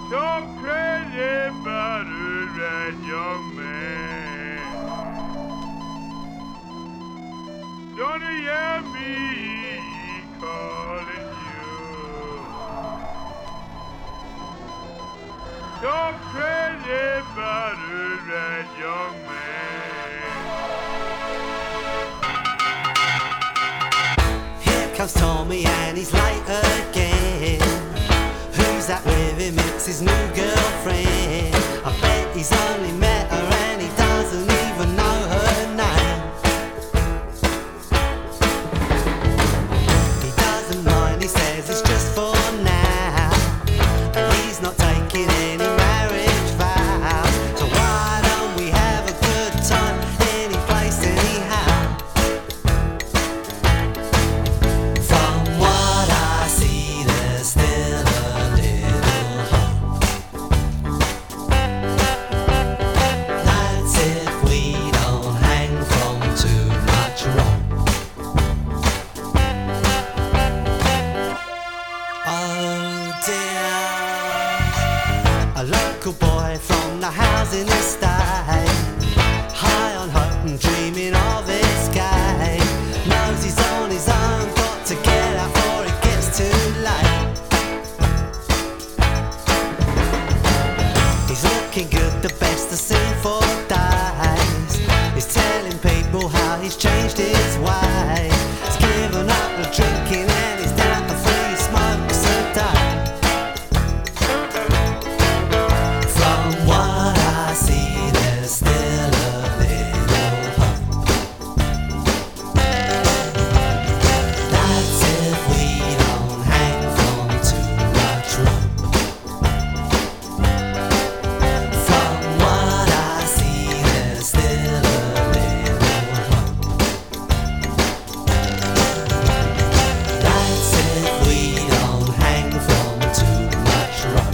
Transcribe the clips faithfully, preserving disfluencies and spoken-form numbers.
So crazy about a red young man. Don't you hear me calling you? So crazy about a red young man. Here comes Tommy and he's late again. Who's that with him? It's his new girlfriend. I bet he's only met her and he doesn't even know her name. He doesn't mind, he says it's just for now, and he's not taking any marriage vows. So why don't we have a good time any place, anyhow? From what I see, there's still a little hope. That's if we don't hang from too much rope. Oh dear. A local boy from the housing estate, high on hope and dreaming of escape, knows he's on his own, got to get out before it gets too late. He's looking good, the best I've seen for days. He's telling people how he's changed his ways. He's given up the drinking and he's down to three smokes a day. From what I see, there's still a little hope. That's if we don't hang from too much rope. From what I see, there's still a little hope. That's if we don't hang from too much rope.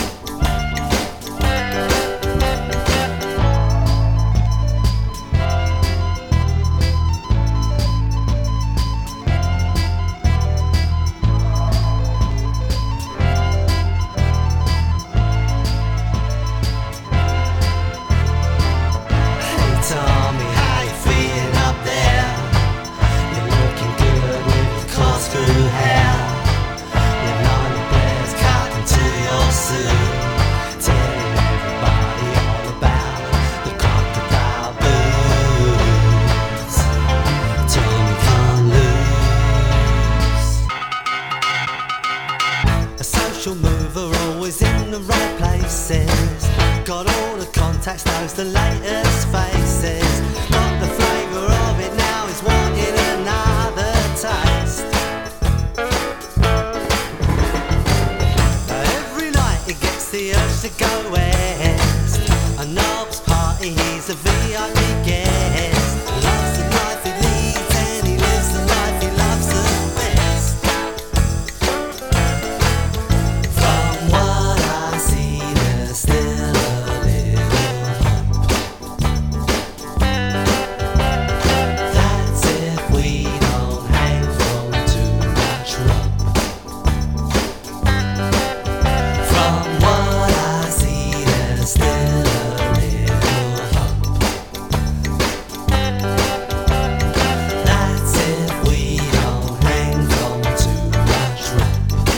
Hey Tommy, how you feeling up there? You're looking good with your corkscrew hair. Your lonely blade's cut into your suit, telling everybody all about the crocodile blues. Tommy can't lose. A social mover, always in the right places. Got all the contacts, knows the latest faces. Got the flavour of it now, he's wanting another taste. Every night he gets the urge to go west. A knob's party, he's a V I P guest. Loves the life he leads and he lives the life he loves the best. From what I see, there's still a little hope. That's if we don't hang from too much rope. From what I see, there's still a little hope. That's if we don't hang from too much rope.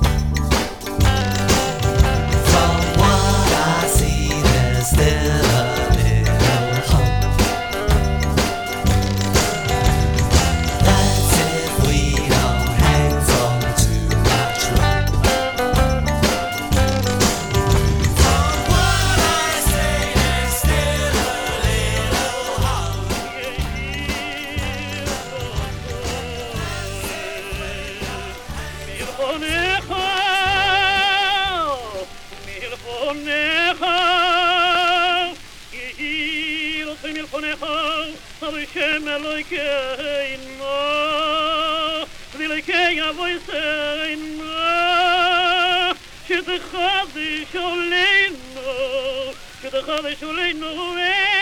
From what I see, there's still a little hope. That's if we don't hang from too much rope. From what I say, there's still a little hope. Shem Elokeinu, Vilekei Avoseinu, Shedechadish Oleinu, Shedechadish Oleinu.